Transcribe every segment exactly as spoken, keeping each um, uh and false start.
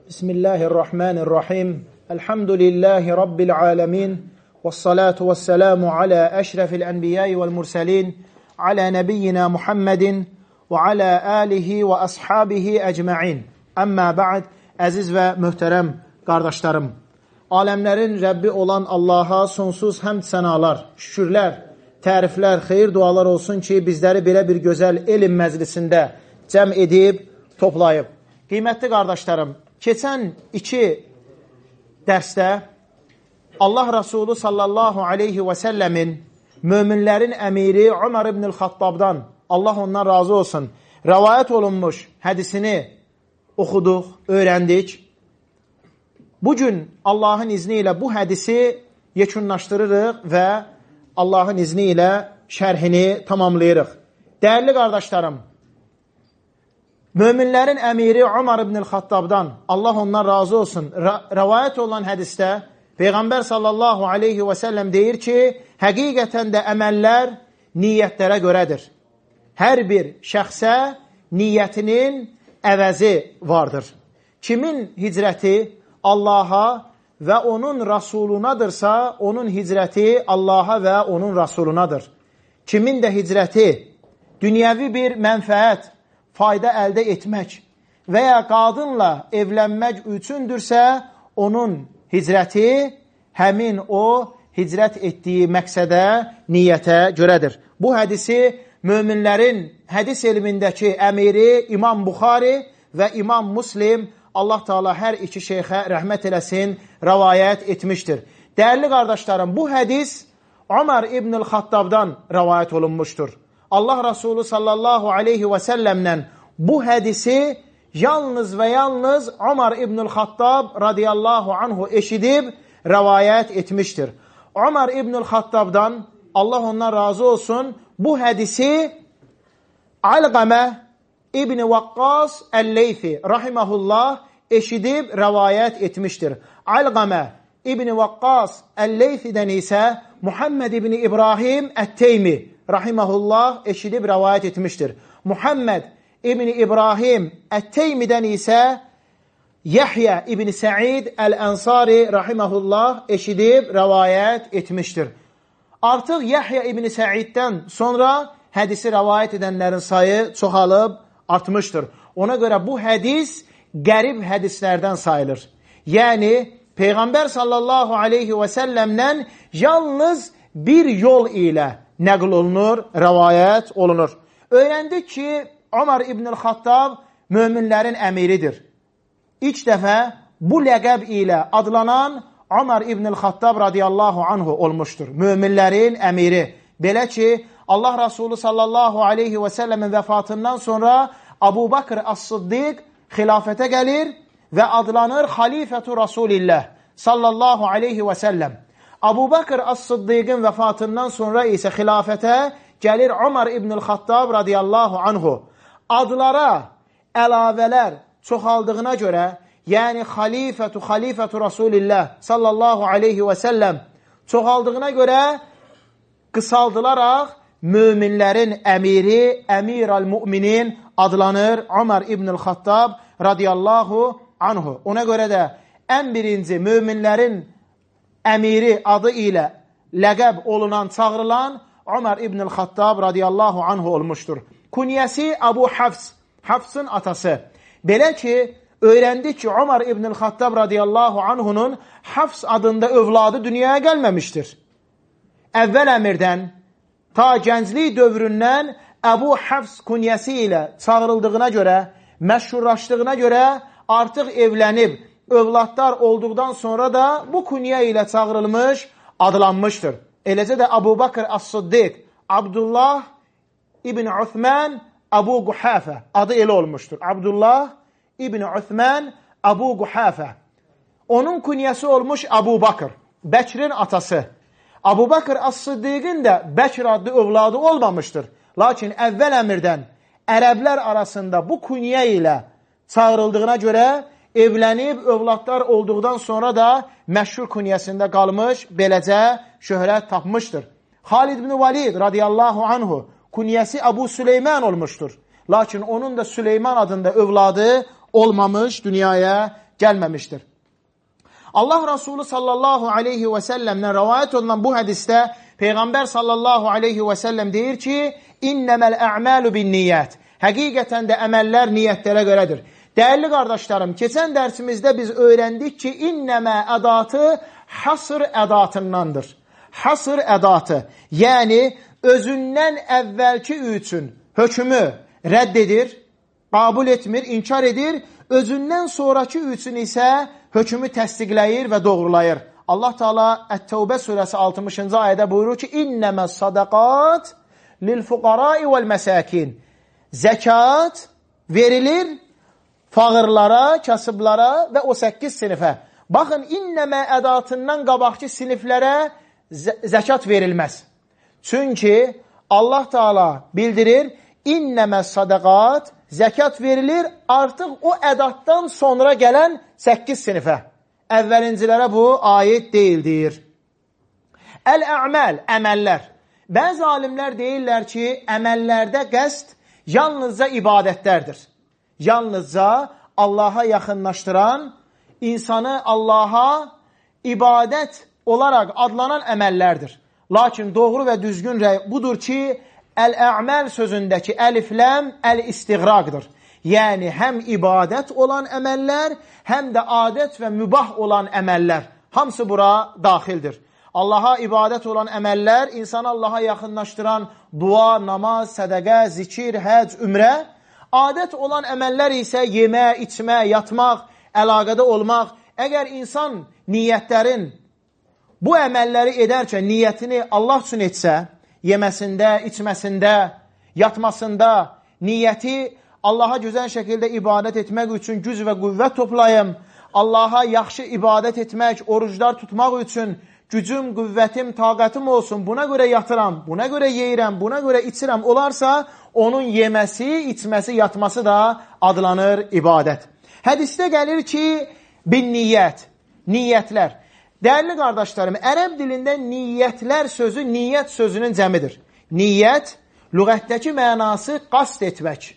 Bismillahirrahmanirrahim. Elhamdülillahi Rabbil alemin. Vessalatu vesselamu ala eşrefil enbiyayı vel murselin. Ala nebiyyina Muhammedin ve ala alihi ve ashabihi ecma'in. Amma ba'd. Əziz və möhtərəm qardaşlarım. Aləmlərin Rəbbi olan Allaha sonsuz həmd sənalar, şükürlər, təriflər, xeyir dualar olsun ki, bizləri belə bir gözəl elm məclisində cəm edib, toplayıb. Qiymətli qardaşlarım, keçən iki dərsdə Allah Rasulü sallallahu aleyhi və səlləmin möminlərin əmiri Ömər ibn-i Xattabdan, Allah ondan razı olsun, rəvayət olunmuş hədisini oxuduq, öyrəndik. Bugün Allahın izni ilə bu hədisi yekunlaşdırırıq və Allahın izni ilə şərhini tamamlayırıq. Dəyərli qardaşlarım, möminlərin əmiri Ömər ibn-i Xattabdan, Allah ondan razı olsun, rəvayət olan hədisdə Peyğəmbər sallallahu aleyhi və səlləm deyir ki, həqiqətən də əməllər niyyətlərə görədir. Hər bir şəxsə niyyətinin əvəzi vardır. Kimin hicrəti Allaha və onun Rasulunadırsa, onun hicrəti Allaha və onun Rasulunadır. Kimin də hicrəti dünyəvi bir mənfəət, fayda əldə etmək və ya qadınla evlənmək üçündürsə, onun hicrəti həmin o hicrət etdiyi məqsədə, niyyətə görədir. Bu hədisi möminlərin hədis elmindəki əmiri İmam Buxari və İmam Muslim, Allah Teala hər iki şeyxə rəhmət eləsin, rəvayət etmişdir. Dəyərli qardaşlarım, bu hədis Ömər ibn-i Xattabdan rəvayət olunmuşdur. Allah Rasulü sallallahu aleyhi və səlləmlə bu hədisi yalnız və yalnız Ömər ibn-i Xattab radiyallahu anhu eşidib rəvayət etmişdir. Ömər ibn-i Xattabdan, Allah ondan razı olsun, bu hədisi Alqamə İbn-i Vaqqas Əl-Leyfi rahiməhullah eşidib rəvayət etmişdir. Alqamə İbn-i Vaqqas Əl-Leyfidən isə Muhammed İbn-i İbrahim Ət-Teymi rahiməhullah eşidib rəvayət etmişdir. Muhammed İbn-i İbrahim Ət-Teymidən isə Yahya İbn-i Səid Əl-Ənsari rahiməhullah eşidib rəvayət etmişdir. Artıq Yahya İbn-i Səiddən sonra hədisi rəvayət edənlərin sayı çoxalıb artmışdır. Ona görə bu hədis qərib hədislərdən sayılır. Yəni, Peyğəmbər sallallahu aleyhi və səlləmdən yalnız bir yol ilə nəql olunur, rəvayət olunur. Öyrəndik ki, Ömər ibn-i Xattab möminlərin əmiridir. İlk dəfə bu ləqəb ilə adlanan Ömər ibn-i Xattab radiyallahu anhu olmuşdur. Möminlərin əmiri. Belə ki, Allah Rasulü sallallahu aleyhi və səlləmin vəfatından sonra Abu Bakr As-Siddiq xilafətə gəlir və adlanır Xalifətu Rasulillah sallallahu aleyhi və səlləm. Abu Bakr As-Siddiqin vəfatından sonra isə xilafətə gəlir Ömər ibn-i Xattab radiyallahu anhu. Adlara əlavələr çoxaldığına görə, yəni Xalifətu Xalifətu Rasulillah sallallahu aleyhi və səlləm çoxaldığına görə qısaldılaraq möminlərin əmiri, əmir al-müminin adlanır Ömər ibn-i Xattab radiyallahu anhu. Ona görə də ən birinci möminlərin əmiri adı ilə ləqəb olunan, çağrılan Ömər ibn-i Xattab radiyallahu anhu olmuşdur. Kunyəsi Abu Hafs, Hafsın atası. Belə ki, öyrəndik ki, Ömər ibn-i Xattab radiyallahu anhunun Hafs adında övladı dünyaya gəlməmişdir. Əvvəl əmirdən, ta gənclik dövründən Əbu Hafs kunyəsi ilə çağrıldığına görə, məşhurlaşdığına görə artıq evlənib, övladlar olduqdan sonra da bu kunyə ilə çağrılmış, adlanmışdır. Eləcə də Abu Bakr As-Siddiq, Abdullah İbn Uthman Abu Quhafə adı elə olmuşdur. Abdullah İbn Uthman Abu Quhafə. Onun kunyəsi olmuş Abu Bakr, Bəkrin atası. Abu Bakr As-Siddiqin də Bəkr adlı övladı olmamışdır. Lakin əvvəl əmirdən ərəblər arasında bu kunyə ilə çağrıldığına görə evlənib, övladlar olduqdan sonra da məşhur kunyəsində qalmış, beləcə şöhrət tapmışdır. Xalid ibn Valid radiyallahu anhu kunyəsi Abu Süleyman olmuşdur. Lakin onun da Süleyman adında övladı olmamış, dünyaya gəlməmişdir. Allah Resulü sallallahu aleyhi və səlləmdən rəvayət olunan bu hədisdə Peyğəmbər sallallahu aleyhi və səlləm deyir ki, İnnəməl ə'məlu bin niyyət. Həqiqətən də əməllər niyyətlərə görədir. Dəyərli qardaşlarım, keçən dərsimizdə biz öyrəndik ki, innəmə ədatı hasr ədatındandır. Hasr ədatı, yəni özündən əvvəlki üçün hökmü rədd edir, qəbul etmir, inkar edir, özündən sonraki üçün isə hökmü təsdiqləyir və doğrulayır. Allah Teala Ət-Təvbə surəsi altmışıncı ayədə buyurur ki, İnnəməs sadaqat lil-fuqarai vəl-məsəkin. Zəkat verilir fağırlara, kasıblara və o səkkiz sinifə. Baxın, innəmə ədatından qabaqki siniflərə zəkat verilməz. Çünki Allah Teala bildirir, innəmə sadaqat, zəkat verilir artıq o ədatdan sonra gələn səkkiz sinifə. Əvvəlincilərə bu aid deyildir. Əl-ə'məl, əməllər. Bəzi alimlər deyirlər ki, əməllərdə qəsd yalnızca ibadətlərdir. Yalnızca Allaha yaxınlaşdıran, insanı Allaha ibadət olaraq adlanan əməllərdir. Lakin doğru və düzgün rəy budur ki, əl-ə'məl sözündəki əlifləm əl-istiğraqdır. Yəni, həm ibadət olan əməllər, həm də adət və mübah olan əməllər. Hamısı bura daxildir. Allaha ibadət olan əməllər, insanı Allaha yaxınlaşdıran dua, namaz, sədəqə, zikir, həc, ümrə. Adət olan əməllər isə yemə, içmə, yatmaq, əlaqədə olmaq. Əgər insan niyyətlərin bu əməlləri edərkən niyyətini Allah üçün etsə, yeməsində, içməsində, yatmasında niyyəti Allaha gözəl şəkildə ibadət etmək üçün güc və qüvvət toplayım, Allaha yaxşı ibadət etmək, oruclar tutmaq üçün gücüm, qüvvətim, taqətim olsun, buna görə yatıram, buna görə yeyirəm, buna görə içirəm olarsa, onun yeməsi, içməsi, yatması da adlanır ibadət. Hədisdə gəlir ki, bin niyyət, niyyətlər. Dəyərli qardaşlarım, ərəb dilində niyyətlər sözü niyyət sözünün cəmidir. Niyyət, lüğətdəki mənası qasd etmək,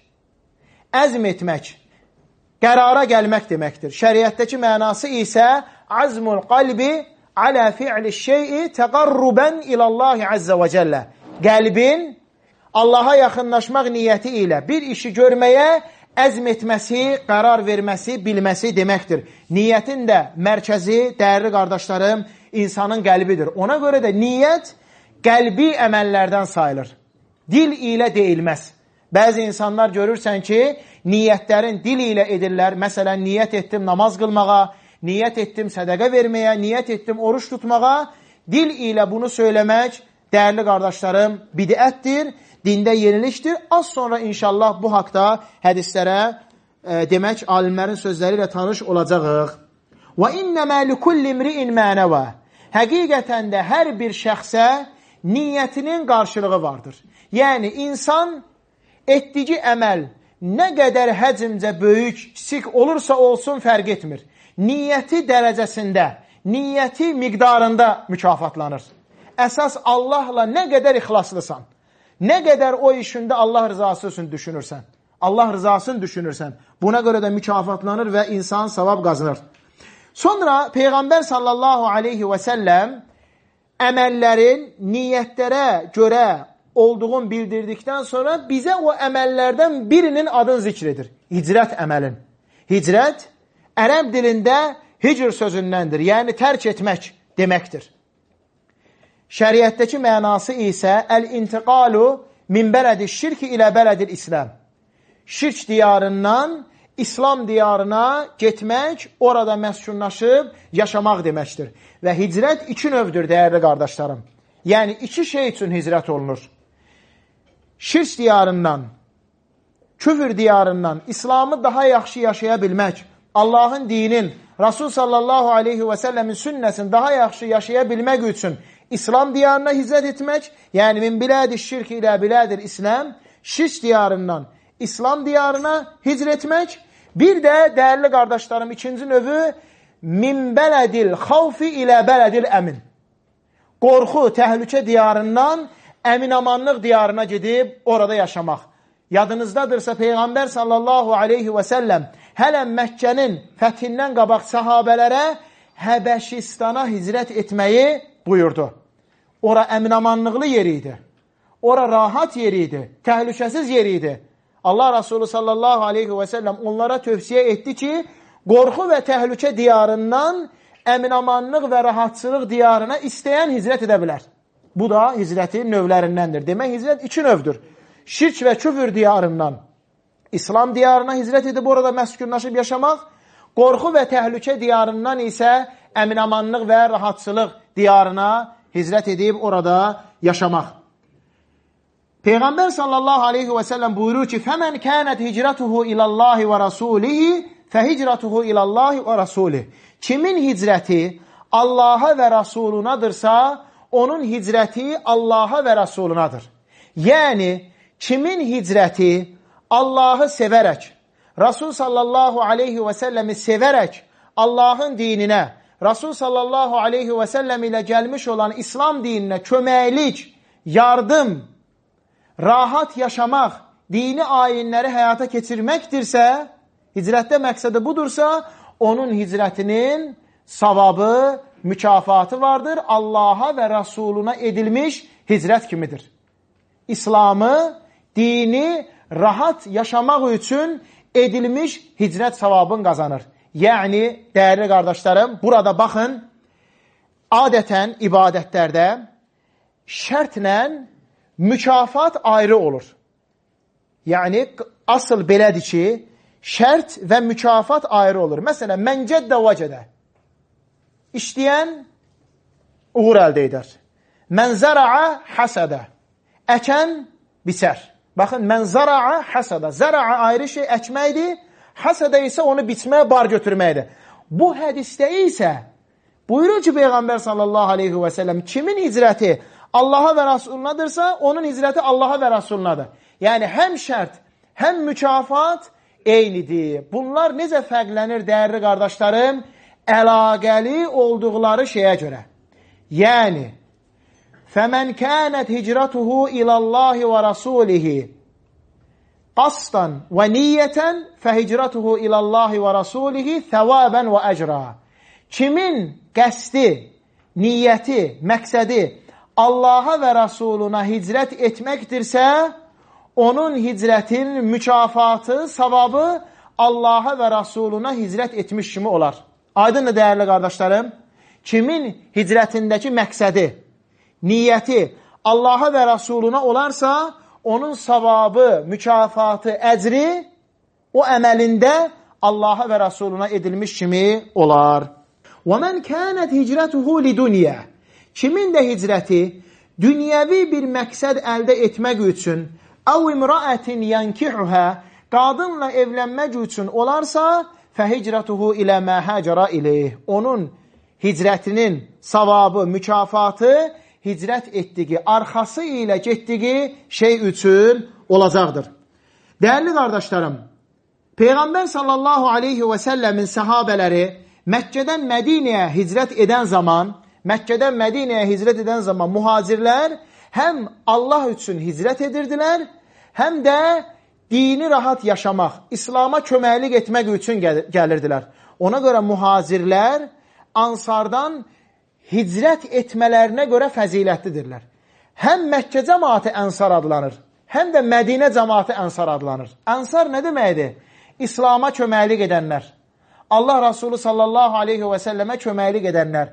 əzm etmək, qərara gəlmək deməkdir. Şəriətdəki mənası isə azmul qalbi alə fi'li şey'i təqarrubən ilallahi əzzə və cəllə. Qəlbin Allaha yaxınlaşmaq niyyəti ilə bir işi görməyə əzm etməsi, qərar verməsi, bilməsi deməkdir. Niyyətin də mərkəzi, dəyərli qardaşlarım, insanın qəlbidir. Ona görə də niyyət qəlbi əməllərdən sayılır. Dil ilə deyilməz. Bəzi insanlar görürsən ki, niyyətlərin dil ilə edirlər. Məsələn, niyyət etdim namaz qılmağa, niyyət etdim sədəqə verməyə, niyyət etdim oruç tutmağa. Dil ilə bunu söyləmək, dəyərli qardaşlarım, bidətdir, dində yenilikdir. Az sonra inşallah bu haqda hədislərə e, demək, alimlərin sözləri ilə tanış olacağıq. Və innəmə likulli imri'in mə nəvə. Həqiqətən də hər bir şəxsə niyyətinin qarşılığı vardır. Yəni, insan etdiyi əməl nə qədər həcmcə böyük, kiçik olursa olsun fərq etmir. Niyyəti dərəcəsində, niyyəti miqdarında mükafatlanır. Əsas Allahla nə qədər ixlaslısan, nə qədər o işində Allah rızası üçün düşünürsən, Allah rızasını düşünürsən, buna görə də mükafatlanır və insan savab qazanır. Sonra Peyğəmbər sallallahu aleyhi və səlləm əməllərin niyyətlərə görə olduğunu bildirdikdən sonra bizə o əməllərdən birinin adını zikr edir. Hicrət əməlin. Hicrət ərəb dilində hicr sözündəndir, yəni tərk etmək deməkdir. Şəriətdəki mənası isə əl-intiqalu min bələdi şirki ilə bələdil İslam. Şirk diyarından İslam diyarına getmək, orada məskunlaşıb yaşamaq deməkdir. Və hicrət iki növdür, dəyərli qardaşlarım. Yəni, iki şey üçün hicrət olunur. Şirk diyarından, küfür diyarından İslamı daha yaxşı yaşaya bilmək, Allahın dinin, Rasul sallallahu aleyhi və səlləmin sünnəsini daha yaxşı yaşaya bilmək üçün İslam diyarına hicrət etmək, yəni min bilədi şirk ilə bilədir İslam, şirk diyarından İslam diyarına hicr etmək. Bir də, dəyərli qardaşlarım, ikinci növü min bələdil xavfi ilə bələdil əmin. Qorxu, təhlükə diyarından əminamanlıq diyarına gedib orada yaşamaq. Yadınızdadırsa Peyğəmbər sallallahu aleyhi və səlləm hələ Məkkənin fəthindən qabaq sahabələrə Həbəşistana hicrət etməyi buyurdu. Ora əminamanlıqlı yer idi. Ora rahat yer idi. Təhlükəsiz yer idi. Allah Resulü sallallahu aleyhi və səlləm onlara tövsiyə etdi ki, qorxu və təhlükə diyarından əminamanlıq və rahatçılıq diyarına istəyən hicrət edə bilər. Bu da hicrətin növlərindəndir. Demək, hicrət iki növdür. Şirk və küfür diyarından İslam diyarına hicrət edib orada məskunlaşıb yaşamaq, qorxu və təhlükə diyarından isə əminamanlıq və rahatçılıq diyarına hicrət edib orada yaşamaq. Peyğəmbər sallallahu aleyhi və səlləm buyurur ki, فَمَنْ كَانَتْ هِجْرَتُهُ إِلَى اللّٰهِ وَرَسُولِهِ فَهِجْرَتُهُ إِلَى اللّٰهِ وَرَسُولِهِ Kimin hicrəti Allaha və Rasulunadırsa, onun hicrəti Allaha və Rasulunadır. Yəni, kimin hicrəti Allahı sevərək, Rasul sallallahu aleyhi və səlləmi sevərək Allahın dininə, Rasul sallallahu aleyhi və səlləm ilə gəlmiş olan İslam dininə köməklik, yardım, rahat yaşamaq, dini ayinləri həyata keçirməkdirsə, hicrətdə məqsədi budursa, onun hicrətinin savabı, mükafatı vardır. Allaha və Rasuluna edilmiş hicrət kimidir. İslamı, dini rahat yaşamaq üçün edilmiş hicrət savabını qazanır. Yəni, dəyərli qardaşlarım, burada baxın, adətən ibadətlərdə şərtlə mükafat ayrı olur. Yəni, asıl belədir ki, şərt və mükafat ayrı olur. Məsələn, mən cəddə vəcədə işləyən uğur əldə edər. Mən zəra'a həsədə əkən biçər. Baxın, mən zəra'a həsədə. Zəra'a ayrı şey əkməkdir, həsədə isə onu biçməyə, bar götürməkdir. Bu hədisdə isə buyurur ki, Peyğəmbər sallallahu aleyhi və səlləm, kimin hicrəti Allaha və Rasulunadırsa, onun hicrəti Allaha və Rasulunadır. Yəni, həm şərt, həm mükafat eynidir. Bunlar necə fərqlənir, dəyərli qardaşlarım? Əlaqəli olduqları şeyə görə. Yəni, فَمَنْ كَانَتْ هِجْرَتُهُ إِلَى اللّٰهِ وَرَسُولِهِ قَصْدًا وَنِيَّةً فَهِجْرَتُهُ إِلَى اللّٰهِ وَرَسُولِهِ ثَوَابًا وَأَجْرًا Kimin qəsdi, niyyəti, məqsədi Allaha və Rasuluna hicrət etməkdirsə, onun hicrətin mükafatı, savabı Allaha və Rasuluna hicrət etmiş kimi olar. Aydındır, dəyərli qardaşlarım? Kimin hicrətindəki məqsədi, niyyəti Allaha və Rasuluna olarsa, onun savabı, mükafatı, əcri o əməlində Allaha və Rasuluna edilmiş kimi olar. وَمَنْ كَانَتْ هِجْرَتُهُ لِدُنْيَا Kimin də hicrəti dünyəvi bir məqsəd əldə etmək üçün اَوْ اِمْرَأَةٍ يَنْكِحُهَا qadınla evlənmək üçün olarsa فَهِجْرَتُهُ إِلَى مَا هَاجَرَ إِلَيْهِ Onun hicrətinin savabı, mükafatı hicrət etdiyi, arxası ilə getdiyi şey üçün olacaqdır. Dəyərli qardaşlarım, Peyğəmbər sallallahu aleyhi və səlləmin səhabələri Məkkədən Mədinəyə hicrət edən zaman, Məkkədən Mədinəyə hicrət edən zaman mühacirlər həm Allah üçün hicrət edirdilər, həm də dini rahat yaşamaq, İslama köməklik etmək üçün gəlirdilər. Ona görə mühacirlər ansardan hicrət etmələrinə görə fəzilətlidirlər. Həm Məkkə cəmaatı ənsar adlanır, həm də Mədinə cəmaatı ənsar adlanır. Ənsar nə deməkdir? İslama köməklik edənlər. Allah Rasulü sallallahu aleyhi və səlləmə köməklik edənlər.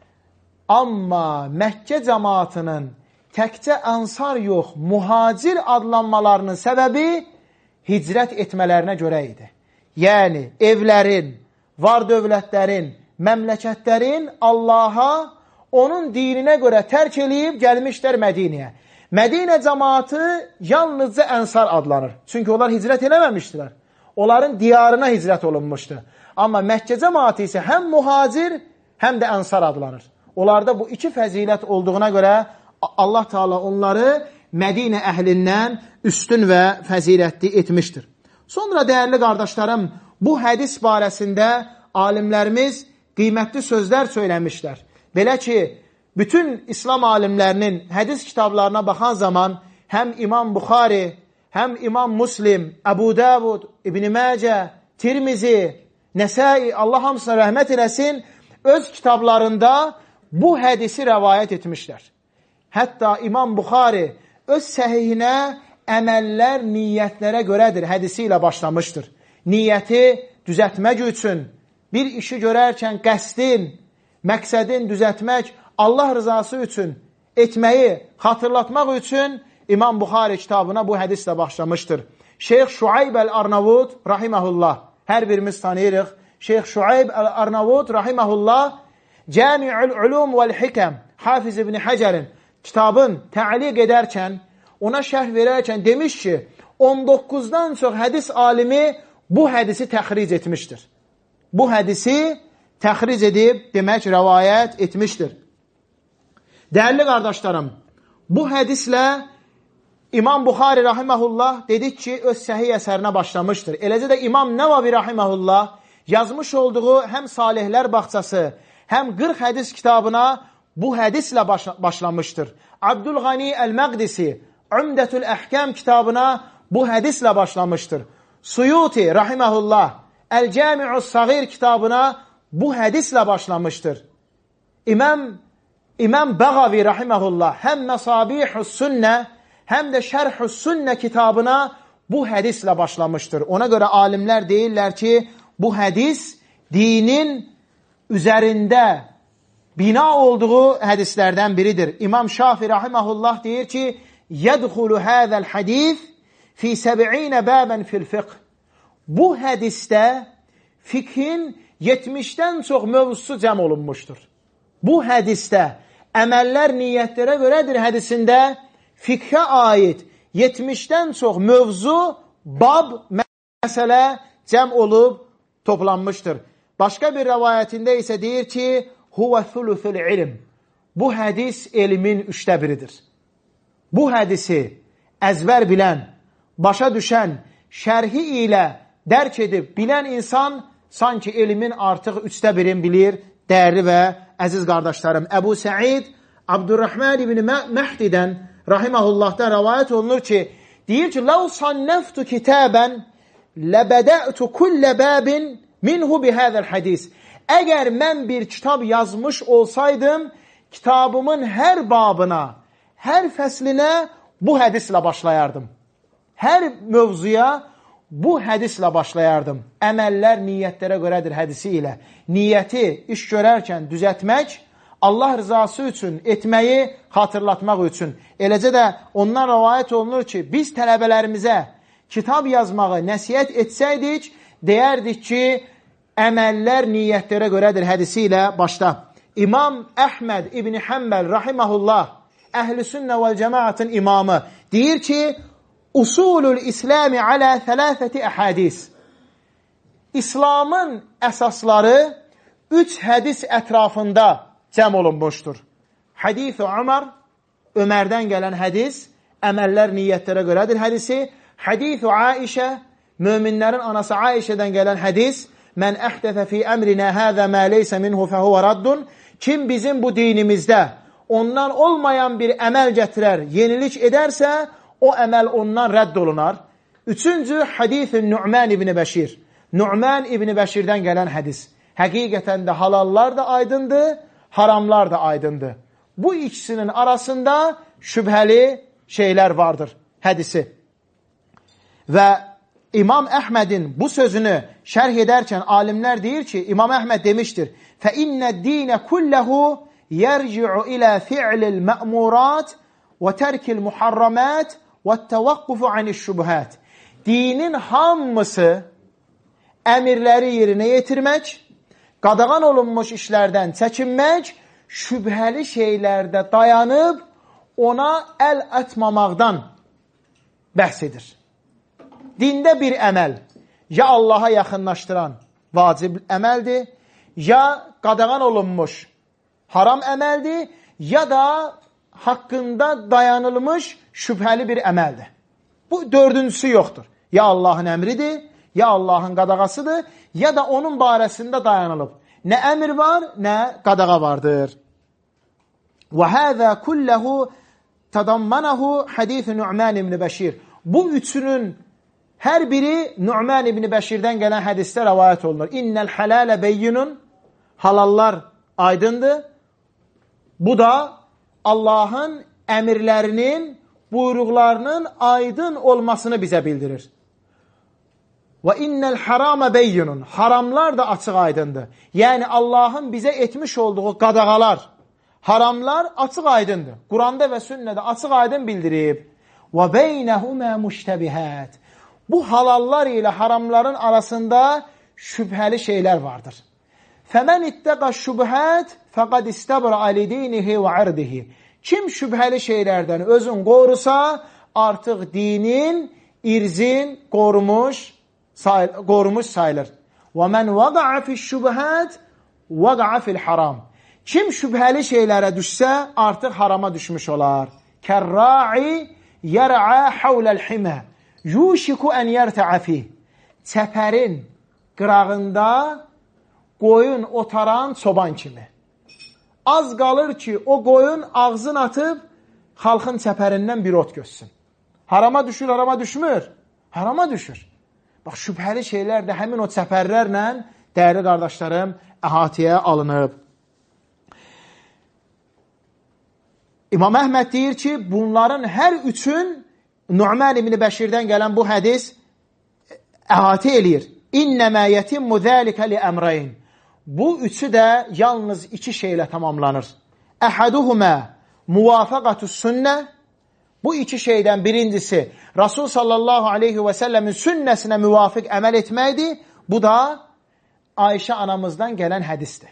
Amma Məkkə cəmaatının təkcə ənsar yox, mühacir adlanmalarının səbəbi hicrət etmələrinə görə idi. Yəni, evlərin, var dövlətlərin, məmləkətlərin Allaha, onun dininə görə tərk eləyib gəlmişlər Mədinəyə. Mədinə cəmaatı yalnızca ənsar adlanır. Çünki onlar hicrət eləməmişdilər. Onların diyarına hicrət olunmuşdu. Amma Məkkə cəmaatı isə həm mühacir, həm də ənsar adlanır. Onlarda bu iki fəzilət olduğuna görə Allah Teala onları Mədinə əhlindən üstün və fəzilətli etmişdir. Sonra dəyərli qardaşlarım, bu hədis barəsində alimlərimiz qiymətli sözlər söyləmişlər. Belə ki, bütün İslam alimlərinin hədis kitablarına baxan zaman həm İmam Buxari, həm İmam Muslim, Əbu Davud, İbn-i Məcə, Tirmizi, Nəsai, Allah hamısına rəhmət eləsin, öz kitablarında bu hədisi rəvayət etmişlər. Hətta İmam Buxari öz səhihinə əməllər niyyətlərə görədir hədisi ilə başlamışdır. Niyyəti düzəltmək üçün, bir işi görərkən qəsdin, məqsədin düzəltmək, Allah rızası üçün etməyi xatırlatmaq üçün İmam Buxari kitabına bu hədislə başlamışdır. Şeyx Şuayb el-Arnavud rahiməhullah, hər birimiz tanıyırıq. Şeyx Şuayb el-Arnavud rahiməhullah Cami'ul Ulum vəl-Hikəm Hafiz İbn Həcərin kitabın təliq edərkən, ona şərh verərkən demiş ki, on doqquzdan çox hədis alimi bu hədisi təxric etmişdir. Bu hədisi təxric edib, demək, rəvayət etmişdir. Dəyərli qardaşlarım, bu hədislə İmam Buxari rahiməhullah dedik ki, öz səhih əsərinə başlamışdır. Eləcə də İmam Nəvavi rahiməhullah yazmış olduğu həm Salihlər Bağçası, həm qırx hədis kitabına bu hədislə başlamışdır. Abdülğani Əl-Məqdisi Ümdətül Əhkəm kitabına bu hədislə başlamışdır. Suyuti rahiməhullah Əl-Cami'us Sağir kitabına bu hədislə başlamışdır. İmam İmam Bəğavi rahiməhullah həm Məsabihus Sünnə, həm də Şərhus Sünnə kitabına bu hədislə başlamışdır. Ona görə alimlər deyirlər ki, bu hədis dinin üzərində bina olduğu hədislərdən biridir. İmam Şafi rahiməhullah deyir ki, yədxulu həzəl hədis fi səb'inə bəbən fil fiqh. Bu hədisdə fikhin yetmişdən çox mövzusu cəm olunmuşdur. Bu hədisdə əməllər niyyətlərə görədir hədisində fiqhə aid yetmişdən çox mövzu, bab, məsələ cəm olub toplanmışdır. Başqa bir rəvayətində isə deyir ki, huvə thuluthul ilm. Bu hədis elmin üçdə biridir. Bu hədisi əzbər bilən, başa düşən, şərhi ilə dərk edib bilən insan sanki elmin artıq üçdə birin bilir, dəyərli və əziz qardaşlarım. Əbu Səid Abdurrahman ibn Məhdidən rahiməhullahdan rəvayət olunur ki, deyir ki, لَوْ صَنَّفْتُ كِتَابًا لَبَدَأْتُ كُلَّ بَابٍ مِنْهُ بِهَذَا الْحَدِيثِ. Əgər mən bir kitab yazmış olsaydım, kitabımın hər babına, hər fəslinə bu hədislə başlayardım. Hər mövzuya bu hədislə başlayardım. Əməllər niyyətlərə görədir hədisi ilə. Niyyəti iş görərkən düzəltmək, Allah rızası üçün etməyi xatırlatmaq üçün. Eləcə də ondan rəvayət olunur ki, biz tələbələrimizə kitab yazmağı nəsiyyət etsəydik, deyərdik ki, əməllər niyyətlərə görədir hədisi ilə başda. İmam Əhməd İbn Həmbəl rahiməhullah, Əhl-i Sünnə vəl Cəmaatın imamı deyir ki, usulul İslami alə thələthəti əhədis. İslamın əsasları üç hədis ətrafında cəm olunmuşdur. Hədis-i Ömər, Ömərdən gələn hədis, əməllər niyyətlərə görədir hədisi. Hədis-i Aişə, möminlərin anası Aişədən gələn hədis, mən əhdəfə fi əmrinə həzə mə leysə minhu fəhuvə raddun. Kim bizim bu dinimizdə ondan olmayan bir əməl gətirər, yenilik edərsə, o əməl ondan rədd olunar. Üçüncü, hədis-i Nu'man ibn Bəşir. Nu'man ibn Bəşirdən gələn hədis. Həqiqətən də halallar da aydındır, haramlar da aydındır. Bu ikisinin arasında şübhəli şeylər vardır, hədisi. Və İmam Əhmədin bu sözünü şərh edərkən alimlər deyir ki, İmam Əhməd demişdir, فَإِنَّ الدِّينَ كُلَّهُ يَرْجِعُ إِلَى فِعْلِ الْمَأْمُورَاتِ وَتَرْكِ الْمُحَرَّمَاتِ وَالتَّوَقُّفُ عَنِ الشُّبُهَاتِ. Dinin hamısı əmirləri yerinə yetirmək, qadağan olunmuş işlərdən çəkinmək, şübhəli şeylərdə dayanıb ona əl atmamaqdan bəhs edir. Dində bir əməl ya Allaha yaxınlaşdıran vacib əməldir, ya qadağan olunmuş haram əməldir, ya da haqqında dayanılmış şübhəli bir əməldir. Bu dördüncüsü yoxdur. Ya Allahın əmridir, ya Allahın qadağasıdır, ya da onun barəsində dayanılıb. Nə əmr var, nə qadağa vardır. Və həzə kulləhu tadammanahu hadis Nu'man ibn Bəşir. Bu üçünün Hər biri Nu'man ibn Bəşirdən gələn hədisdə rəvayət olunur. İnnəl halalə beyyinun, halallar aydındır. Bu da Allahın əmirlərinin, buyruqlarının aydın olmasını bizə bildirir. Və innəl haramə beyyinun, haramlar da açıq aydındır. Yəni Allahın bizə etmiş olduğu qadağalar, haramlar açıq aydındır. Quranda və sünnədə açıq aydın bildirib. Və beynəhumə müştəbihət. Bu halallar ilə haramların arasında şübhəli şeylər vardır. Fəmən ittəqa şübhət fəqad istəbra alidinihi və irdihi. Kim şübhəli şeylərdən özün qorusa, artıq dinin, irzin qorumuş, say qorumuş sayılır. Və mən vəqa'a fi'ş-şübhət vəqa'a fi'l-haram. Kim şübhəli şeylərə düşsə, artıq harama düşmüş olar. Kərra'i yər'a havləl-himə yuşiku ən yərtə'a fih. Çəpərin qırağında qoyun otaran çoban kimi. Az qalır ki, o qoyun ağzını atıb xalqın çəpərindən bir ot gössün. Harama düşür, harama düşmür. Harama düşür. Bax, şübhəli şeylər də həmin o çəpərlərlə, dəyərli qardaşlarım, əhatəyə alınıb. İmam Əhməd deyir ki, bunların hər üçün Nu'man ibn Bəşirdən gələn bu hədis əhatə eləyir. İnnəmə yetimmu zəlikə li əmrayn. Bu üçü də yalnız iki şeylə tamamlanır. Əhəduhumə muvafəqatü sünnə. Bu iki şeydən birincisi Rasul sallallahu aleyhi və səlləmin sünnəsinə müvafiq əməl etməkdir. Bu da Ayşə anamızdan gələn hədisdir.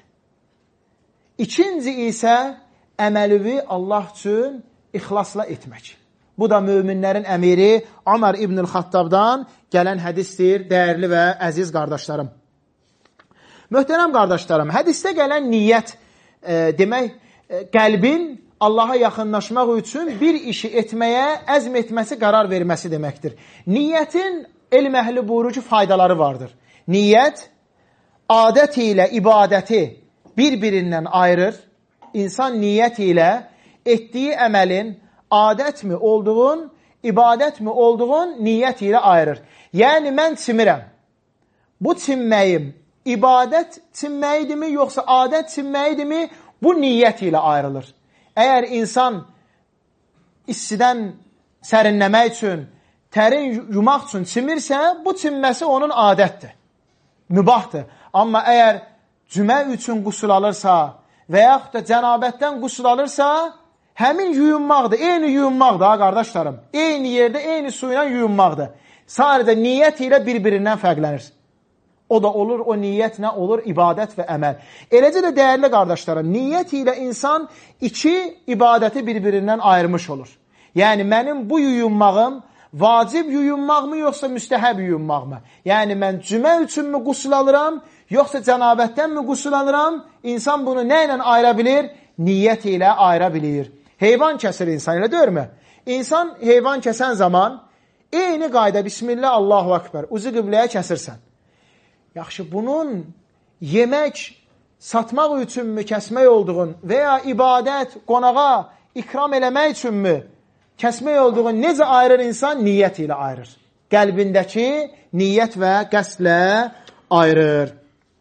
İkinci isə əməlivi Allah üçün ixlasla etmək. Bu da möminlərin əmiri Ömər ibn Xattabdan gələn hədisdir, dəyərli və əziz qardaşlarım. Möhtərəm qardaşlarım, hədisdə gələn niyyət e, demək, e, qəlbin Allaha yaxınlaşmaq üçün bir işi etməyə əzm etməsi, qərar verməsi deməkdir. Niyyətin elm əhli buyurur ki, faydaları vardır. Niyyət adət ilə ibadəti bir-birindən ayırır. İnsan niyyət ilə etdiyi əməlin adətmi olduğun, ibadətmi olduğun niyyət ilə ayırır. Yəni, mən çimirəm. Bu çimməyim ibadət çimməyidimi, yoxsa adət çimməyidimi? Bu niyyət ilə ayrılır. Əgər insan istidən sərinləmək üçün, tərin yumaq üçün çimirsə, bu çimməsi onun adətdir, mübahdır. Amma əgər cümə üçün qusul alırsa və yaxud da cənabətdən qusul alırsa, həmin yuyunmaqdır, eyni yuyunmaqdır ha qardaşlarım. Eyni yerdə, eyni suyla yuyunmaqdır. Sadəcə niyyət ilə bir-birindən fərqlənir. O da olur, o niyyət nə olur? İbadət və əməl. Eləcə də dəyərli qardaşlarım, niyyət ilə insan iki ibadəti bir-birindən ayırmış olur. Yəni, mənim bu yuyunmağım vacib yuyunmaqmı, yoxsa müstəhəb yuyunmaqmı? Yəni, mən cümə üçünmü qusul alıram, yoxsa cənabətdənmi qusul alıram? İnsan bunu nə ilə ayıra bilir? Niyyət ilə ayıra bilir. Heyvan kəsir insan, elə deyirmi? İnsan heyvan kəsən zaman eyni qayda, Bismillah, Allahu Akbar, uzu qibləyə kəsirsən. Yaxşı, bunun yemək, satmaq üçünmü kəsmək olduğun və ya ibadət, qonağa ikram eləmək üçünmü kəsmək olduğun necə ayırır insan? Niyyət ilə ayırır. Qəlbindəki niyyət və qəsdlə ayırır.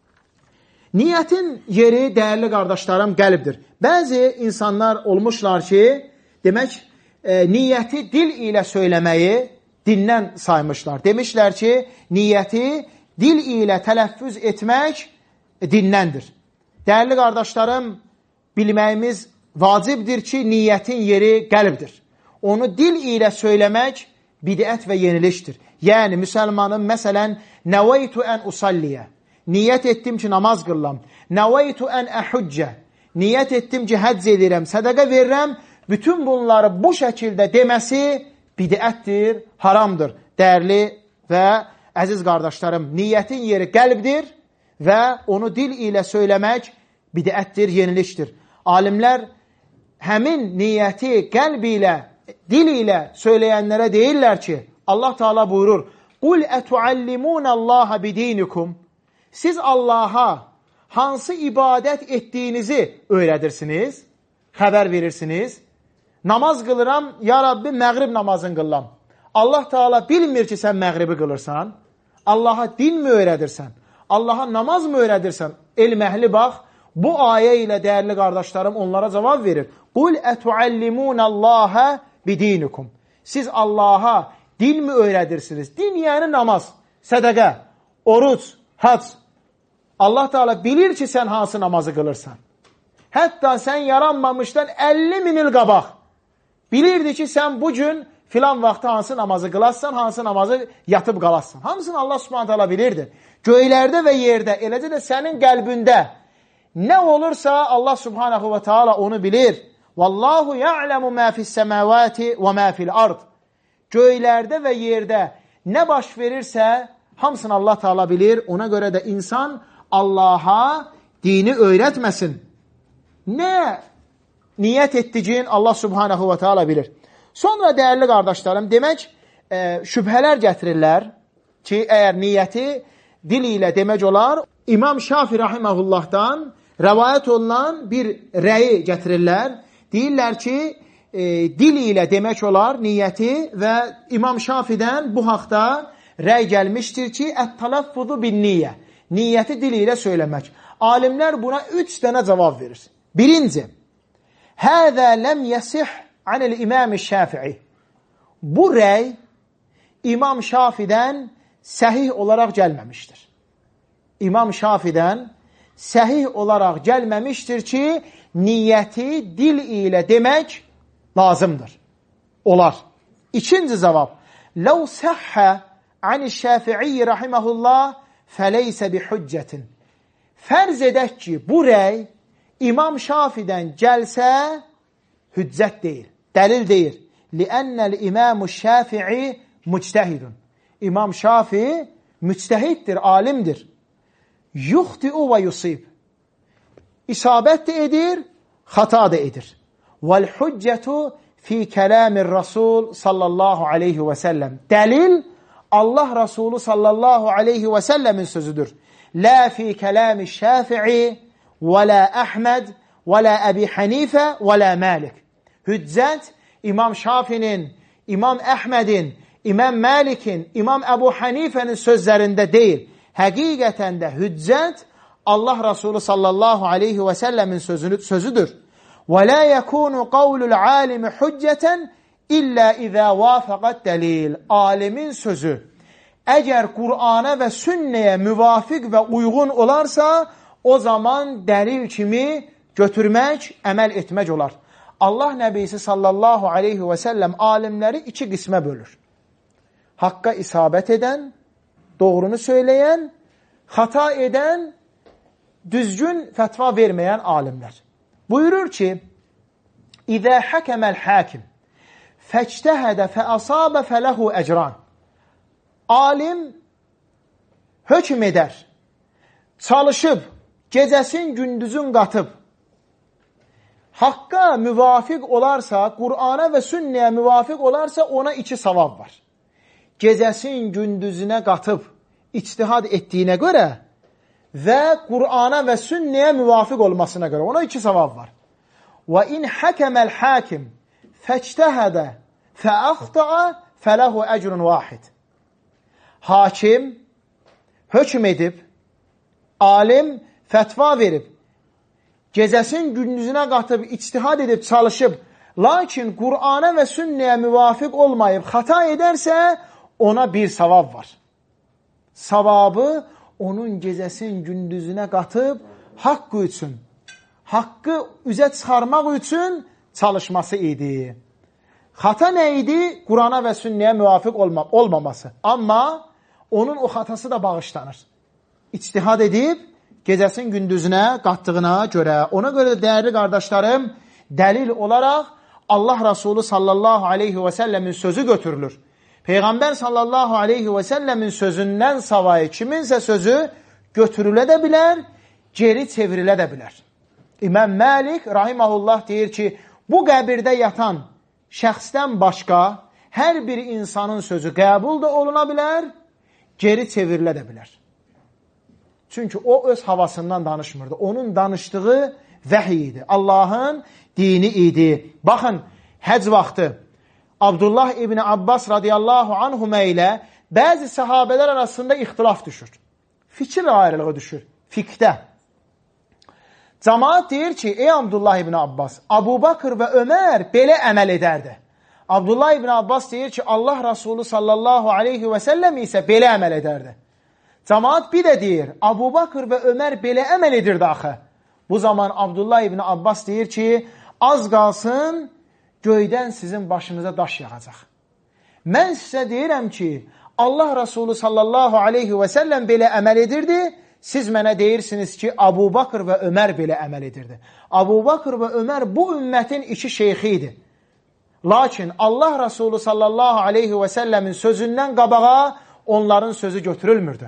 Niyyətin yeri, dəyərli qardaşlarım, qəlbdir. Bəzi insanlar olmuşlar ki, demək, e, niyyəti dil ilə söyləməyi dindən saymışlar. Demişlər ki, niyyəti dil ilə tələffüz etmək dinnəndir. Dəyərli qardaşlarım, bilməyimiz vacibdir ki, niyyətin yeri qəlbdir. Onu dil ilə söyləmək bidət və yenilişdir. Yəni, müsəlmanın, məsələn, nəvəytu ən usalliyə, niyyət etdim ki, namaz qıllam. Nəvəytu ən əhuccə, niyyət etdim ki, həcc edirəm, sədəqə verirəm. Bütün bunları bu şəkildə deməsi bidətdir, haramdır. Dəyərli və əziz qardaşlarım, niyyətin yeri qəlbdir və onu dil ilə söyləmək bidətdir, yenilişdir. Alimlər həmin niyyəti qəlb ilə, dil ilə söyləyənlərə deyirlər ki, Allah Teala buyurur, قُلْ أَتُعَلِّمُونَ اللّٰهَ بِد۪ينِكُمْ Siz Allaha hansı ibadət etdiyinizi öyrədirsiniz, xəbər verirsiniz. Namaz qılıram, ya Rabbi, məğrib namazını qıllam. Allah Teala bilmir ki, sən məğribi qılırsan, Allaha din mi öyrədirsən, Allaha namaz mı öyrədirsən? Elm əhli bax, bu ayə ilə dəyərli qardaşlarım onlara cavab verir. Qul ətuallimunallaha bidinikum. Siz Allaha din mi öyrədirsiniz? Din yəni namaz, sədəqə, oruc, hac. Allah Teala bilir ki, sən hansı namazı qılırsan. Hətta sən yaranmamışdan əlli min il qabaq bilirdi ki, sən bugün filan vaxtı hansı namazı qılassan, hansı namazı yatıb qalassan. Hamısını Allah Subhanahu Teala bilirdi. Göylərdə və yerdə, eləcə də sənin qəlbində nə olursa Allah Subhanahu ve Teala onu bilir. Vallahu ya'lemu ma fi's-semawati ve ma fi'l-ard. Göylərdə və yerdə nə baş verirsə, hamısını Allah Teala bilir. Ona görə də insan Allaha dini öyrətməsin. Nə niyyət etdiyin Allah Subhanahu ve Teala bilir. Sonra dəyərli qardaşlarım, demək, e, şübhələr gətirirlər ki, əgər niyyəti dil ilə demək olar, İmam Şafi rahiməhullahdan rəvayət olunan bir rəyi gətirirlər. Deyirlər ki, e, dil ilə demək olar niyyəti və İmam Şafidən bu haqda rəy gəlmişdir ki, ət-talaffuzu bin-niyyə. Niyyəti dil ilə söyləmək. Alimlər buna üç dənə cavab verir. Birinci, həzə ləm yəsih anil-İmam Şafii. Bu rəy İmam Şafidən səhih olaraq gəlməmişdir. İmam Şafidən səhih olaraq gəlməmişdir ki, niyyəti dil ilə demək lazımdır. Olar. İkinci cavab, ləv səhhə anil-Şafii rahiməhullah fəleysə bihüccətin. Fərz edək ki, bu rəy İmam Şafidən gəlsə, hüccət deyil, dəlil deyil. Liənnəl İmam Şafii müctəhidun. İmam Şafi müctəhiddir, alimdir. Yuxti'u və yusib. İsabət də edir, xata da edir. Vəl-hüccətu fi kələmir Rasul sallallahu aleyhi və səlləm. Dəlil Allah Rasulü sallallahu aleyhi və səlləmin sözüdür. La fi kələmi Şafii və la Əhməd və la Əbi Hənifə və la Məlik. Hüccət İmam Şafinin, İmam Əhmədin, İmam Məlikin, İmam Əbu Hənifənin sözlərində deyil. Həqiqətən də hüccət Allah Rasulü sallallahu aleyhi və səlləmin sözüdür. Və la yəkunu qavlul alimi hüccətən illə izə vafəqət dəlil. Alimin sözü əgər Qur'ana və sünnəyə müvafiq və uyğun olarsa, o zaman dəlil kimi götürmək, əməl etmək olar. Allah Nəbisi sallallahu aleyhi və səlləm alimləri iki qismə bölür. Haqqa isabət edən, doğrunu söyləyən, xata edən, düzgün fətva verməyən alimlər. Buyurur ki, İzə həkəməl həkim fəçtəhədə fəasabə fələhu əcran. Alim hökm edər, çalışıb, gecəsin gündüzün qatıb, haqqa müvafiq olarsa, Qur'ana və sünnəyə müvafiq olarsa, ona iki savab var. Gecəsin gündüzünə qatıb, ictihad etdiyinə görə və Qur'ana və sünnəyə müvafiq olmasına görə ona iki savab var. Və in həkəməl həkim fəçtəhədə fəəxtaə fələhu əcrun vahid. Hakim hökm edib, alim fətva verib, gecəsin gündüzünə qatıb, ictihad edib, çalışıb, lakin Qur'ana və sünnəyə müvafiq olmayıb, xata edərsə, ona bir savab var. Savabı onun gecəsin gündüzünə qatıb, haqqı üçün, haqqı üzə çıxarmaq üçün çalışması idi. Xata nə idi? Qur'ana və sünnəyə müvafiq olma, olmaması. Amma onun o xatası da bağışlanır. İctihad edib, gecəsin gündüzünə qatdığına görə. Ona görə dəyərli qardaşlarım, dəlil olaraq Allah Rasulü sallallahu aleyhi və səlləmin sözü götürülür. Peyğəmbər sallallahu aleyhi və səlləmin sözündən savayı kiminsə sözü götürülə də bilər, geri çevrilə də bilər. İmam Məlik rahiməhullah deyir ki, bu qəbirdə yatan şəxsdən başqa hər bir insanın sözü qəbul da oluna bilər, geri çevrilə də bilər. Çünki o öz havasından danışmırdı. Onun danışdığı vəhiy idi. Allahın dini idi. Baxın, həc vaxtı Abdullah İbni Abbas radiyallahu anhumə ilə bəzi sahabələr arasında ixtilaf düşür. Fikir ayrılığı düşür. Fiqdə. Cemaat deyir ki, ey Abdullah İbni Abbas, Abu Bakır və Ömər belə əməl edərdi. Abdullah İbni Abbas deyir ki, Allah Resulü sallallahu aleyhi və səlləm isə belə əməl edərdi. Cemaat bir də deyir, Abu Bakır və Ömər belə əməl edirdi axı. Bu zaman Abdullah İbni Abbas deyir ki, az qalsın, göydən sizin başınıza daş yağacaq. Mən sizə deyirəm ki, Allah Resulü sallallahu aleyhi və səlləm belə əməl edirdi, siz mənə deyirsiniz ki, Abu Bakır və Ömər belə əməl edirdi. Abu Bakır və Ömər bu ümmətin iki şeyxi idi. Lakin Allah Resulü sallallahu aleyhi və səlləmin sözündən qabağa onların sözü götürülmürdü.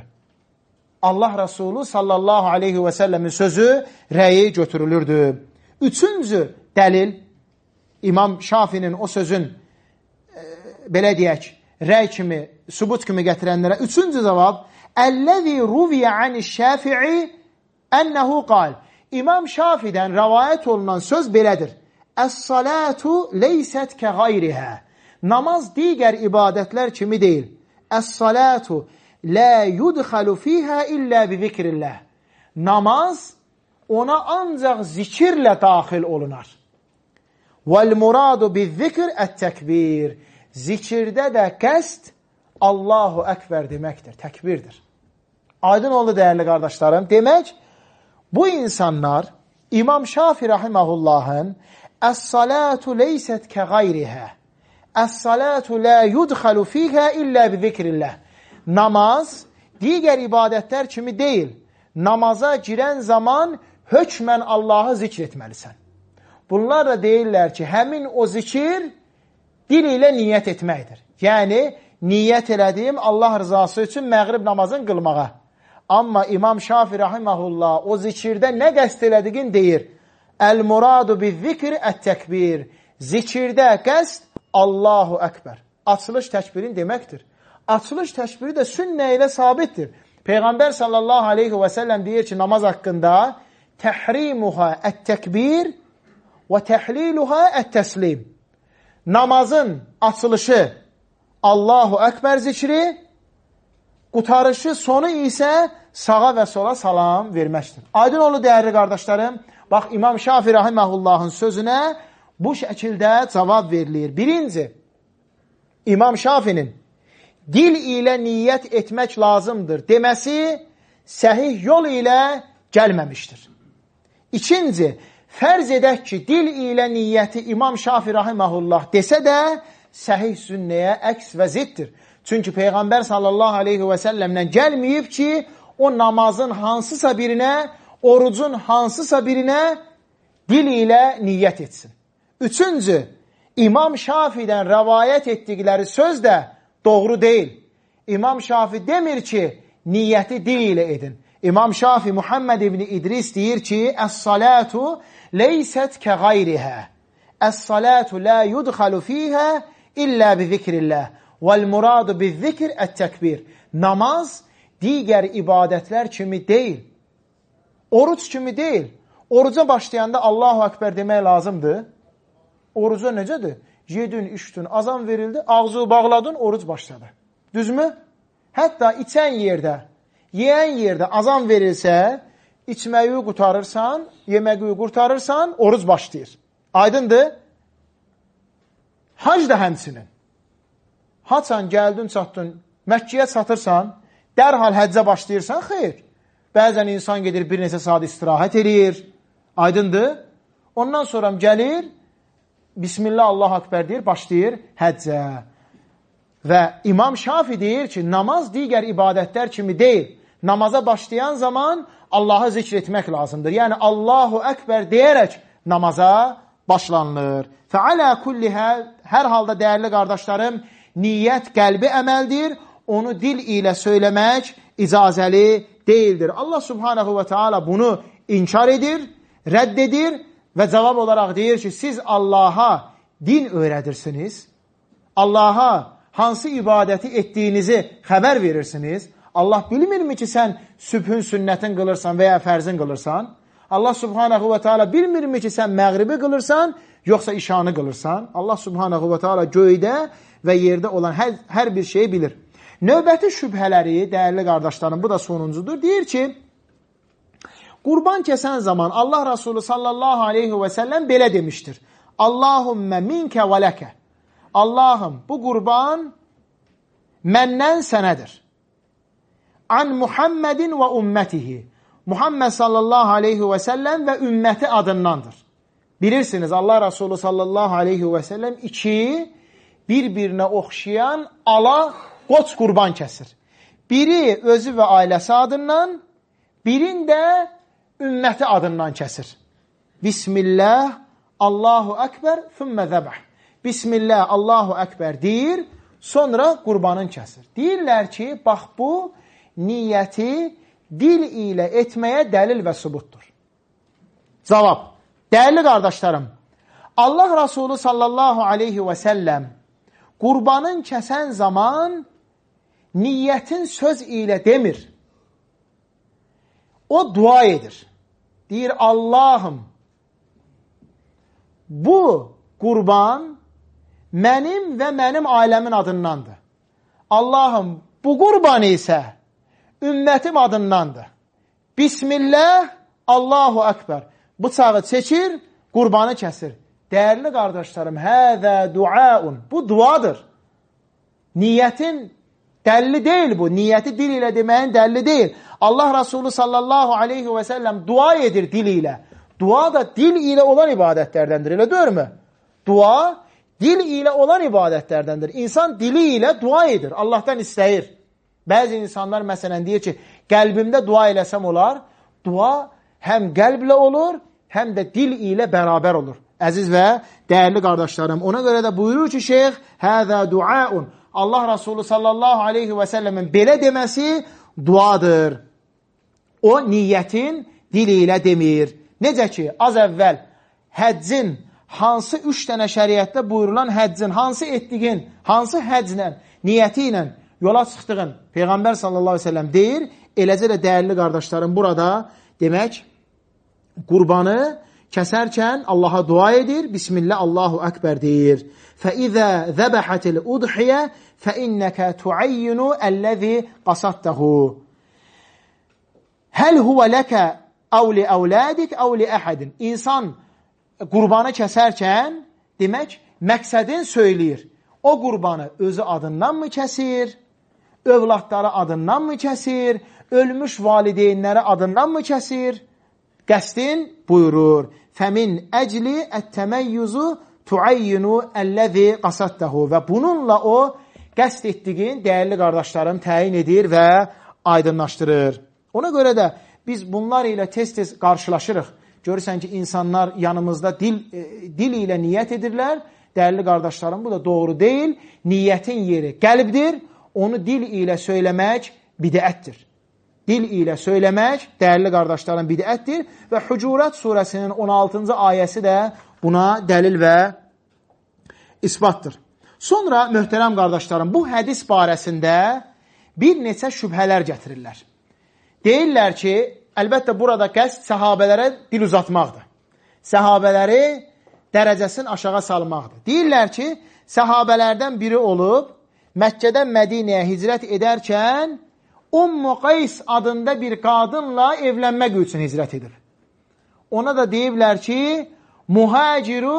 Allah Resulü sallallahu aleyhi və səlləmin sözü, rəyi götürülürdü. Üçüncü dəlil, İmam Şafinin o sözün, e, belə deyək, rəy kimi, sübut kimi gətirənlərə, üçüncü cavab, Əl-ləzi ruviyə aniş-şəfi'i ənəhu qal. İmam Şafidən rəvayət olunan söz belədir. Əs-salatu leysət kəğayrihə. Namaz digər ibadətlər kimi deyil. Əs-salatu lə yudxalu fiyhə illə bi zikrilləh. Namaz ona ancaq zikirlə daxil olunar. Vəl-muradu bi-zikr ət-təkbir. Zikirdə də qəst Allahu Əkbər deməkdir, təkbirdir. Aydın oldu dəyərli qardaşlarım. Demək, bu insanlar İmam Şafi rahiməhullahın Əs-salatu leysət kəğayrihə. Əs-salatu lə yudxalu fiyhə illə bi zikrilləh. Namaz digər ibadətlər kimi deyil. Namaza girən zaman hökmən Allahı zikr etməlisən. Bunlar da deyirlər ki, həmin o zikir dil ilə niyyət etməkdir. Yəni, niyyət elədiyim Allah rızası üçün məğrib namazını qılmağa. Amma İmam Şafi rahiməhullah o zikirdə nə qəst elədiyin deyir. Əl-muradu bi-zikr ət-təkbir. Zikirdə qəst Allahu Əkbər. Açılış təkbirin deməkdir. Açılış təkbiri də sünnə ilə sabitdir. Peyğəmbər sallallahu aleyhi və səlləm deyir ki, namaz haqqında təhrimuha ət-təkbir və təhliluha ət-təslim. Namazın açılışı Allahu Əkbər zikri, qutarışı sonu isə sağa və sola salam verməkdir. Aydın oldu dəyərli qardaşlarım. Bax, İmam Şafi rahiməhullahın sözünə bu şəkildə cavab verilir. Birinci, İmam Şafinin dil ilə niyyət etmək lazımdır deməsi səhih yol ilə gəlməmişdir. İkinci, fərz edək ki, dil ilə niyyəti İmam Şafi rahiməhullah desə də səhih sünnəyə əks və ziddir. Çünki Peyğəmbər sallallahu aleyhi və səlləmdən gəlməyib ki, o namazın hansısa birinə, orucun hansısa birinə dil ilə niyyət etsin. Üçüncü, İmam Şafidən rəvayət etdikləri söz də doğru deyil. İmam Şafi demir ki, niyyəti dil ilə edin. İmam Şafi Muhammed ibn İdris deyir ki, Əs-salatu leysət kəğayrihə. Əs-salatu la yudxalu fiyhə illə bi zikrilləh. Vəl-muradu bi-zikr ət-təkbir. Namaz digər ibadətlər kimi deyil. Oruc kimi deyil. Oruca başlayanda Allahu Əkbər demək lazımdır. Oruca necədir? Yedin, içdin, azan verildi, ağzı bağladın, oruc başladı. Düzmü? Hətta içən yerdə, yeyən yerdə azan verilsə, içməyi qutarırsan, yeməyi qurtarırsan, oruc başlayır. Aydındır? Hac da həmsinin. Haçan gəldin, çatdın, Məkkəyə çatırsan, dərhal həccə başlayırsan, xeyr. Bəzən insan gedir, bir neçə saat istirahət edir. Aydındır? Ondan sonra gəlir, Bismillah, Allah Akbar deyir, başlayır həccə. Və İmam Şafi deyir ki, namaz digər ibadətlər kimi deyil. Namaza başlayan zaman Allahı zikr etmək lazımdır. Yəni, Allahu Əkbər deyərək namaza başlanılır. Fəalə kulli həl, hər halda dəyərli qardaşlarım, niyyət qəlbi əməldir, onu dil ilə söyləmək icazəli deyildir. Allah Subhanahu və Teala bunu inkar edir, rədd edir və cavab olaraq deyir ki, siz Allaha din öyrədirsiniz, Allaha hansı ibadəti etdiyinizi xəbər verirsiniz. Allah bilmirmi ki, sən sübhün sünnətin qılırsan və ya fərzin qılırsan? Allah subhanahu və teala bilmirmi ki, sən məğribi qılırsan, yoxsa işanı qılırsan? Allah subhanahu və teala göydə və yerdə olan hər, hər bir şeyi bilir. Növbəti şübhələri, dəyərli qardaşlarım, bu da sonuncudur. Deyir ki, qurban kəsən zaman Allah Rasulü sallallahu aleyhi və səlləm belə demişdir. Allahümmə minkə və ləkə. Allahım, bu qurban məndən sənədir. An Muhammedin və ümmətihi. Muhammed sallallahu aleyhi və səlləm və ümməti adındandır. Bilirsiniz, Allah Resulü sallallahu aleyhi və səlləm iki bir-birinə oxşayan ala qoç qurban kəsir. Biri özü və ailəsi adından, birin də ümməti adından kəsir. Bismillah, Allahu Ekber, thümmə zəbəh. Bismillah, Allahu Ekber deyir, sonra qurbanın kəsir. Deyirlər ki, bax bu niyyəti dil ilə etməyə dəlil və sübutdur. Cavab, dəyərli qardaşlarım, Allah Resulü sallallahu aleyhi və səlləm qurbanın kəsən zaman niyyətin söz ilə demir. O dua edir. Deyir, Allahım, bu qurban mənim və mənim ailəmin adındandır. Allahım, bu qurban isə ümmətim adındandır. Bismillah, Allahu Ekber. Bıçağı çəkir, qurbanı kəsir. Dəyərli qardaşlarım, həzə duaun. Bu duadır. Niyyətin dəlli deyil bu. Niyyəti dil ilə deməyin dəlli deyil. Allah Resulü sallallahu aleyhi və səlləm dua edir dil ilə. Dua da dil ilə olan ibadətlərdəndir, elə deyil mi? Dua dil ilə olan ibadətlərdəndir. İnsan dili ilə dua edir, Allahdan istəyir. Bəzi insanlar məsələn deyir ki, qəlbimdə dua eləsəm olar. Dua həm qəlblə olur, həm də dil ilə bərabər olur. Əziz və dəyərli qardaşlarım, ona görə də buyurur ki, şeyx, həzə duaun. Allah Resulü sallallahu aleyhi və səlləmin belə deməsi duadır. O niyyətin dili ilə demir. Necə ki, az əvvəl həccin hansı üç dənə şəriətdə buyurulan həccin, hansı etdiyin, hansı həcclə, niyyəti ilə yola çıxdığın Peyğəmbər sallallahu aleyhi ve sellem deyir, eləcə də dəyərli qardaşlarım burada demək, qurbanı kəsərkən Allaha dua edir, Bismillah, Allahu Ekber deyir. فَإِذَا ذَبَحَتِ الْأُضْحِيَ فَإِنَّكَ تُعَيِّنُ الَّذِي قَصَدْتَهُ هَلْ هُوَ لَكَ أَوْ لِأَوْلَادِكَ أَوْ لِأَحَدٍ. İnsan qurbanı kəsərkən demək, məqsədin söyləyir. O qurbanı özü adından mı kəsir, övladları adından mı kəsir, ölmüş valideynləri adından mı kəsir? Qəsdin buyurur. Fəmin əcli ət-təməyyüzü tuayyinu əlləzi qasaddahu. Və bununla o qəsd etdiyin dəyərli qardaşlarım təyin edir və aydınlaşdırır. Ona görə də biz bunlar ilə tez-tez qarşılaşırıq. Görürsən ki, insanlar yanımızda dil, e, dil ilə niyyət edirlər. Dəyərli qardaşlarım, bu da doğru deyil. Niyyətin yeri qəlbdir. Onu dil ilə söyləmək bidətdir. Dil ilə söyləmək, dəyərli qardaşlarım, bidətdir. Və Hucurat surəsinin on altıncı ayəsi də buna dəlil və isbatdır. Sonra, möhtərəm qardaşlarım, bu hədis barəsində bir neçə şübhələr gətirirlər. Deyirlər ki, əlbəttə burada qəsd səhabələrə dil uzatmaqdır. Səhabələri dərəcəsini aşağı salmaqdır. Deyirlər ki, səhabələrdən biri olub, Məkkədən Mədinəyə hicrət edərkən Ummu Qays adında bir qadınla evlənmək üçün hicrət edir. Ona da deyiblər ki, Muhaciru